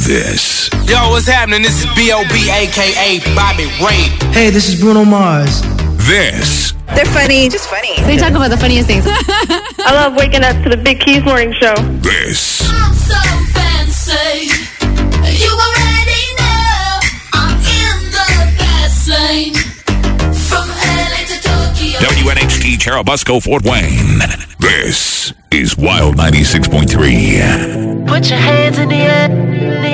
this. Yo, what's happening? This is B.O.B. a.k.a. Bobby Ray. Hey, this is Bruno Mars. This. They're funny. Just funny. They talk about the funniest things. I love waking up to the Big Keys Morning Show. This. I'm so fancy. You already know I'm in the fast lane. From LA to Tokyo. WNHT Cherubusco, Fort Wayne. This is Wild 96.3. Put your hands in the air.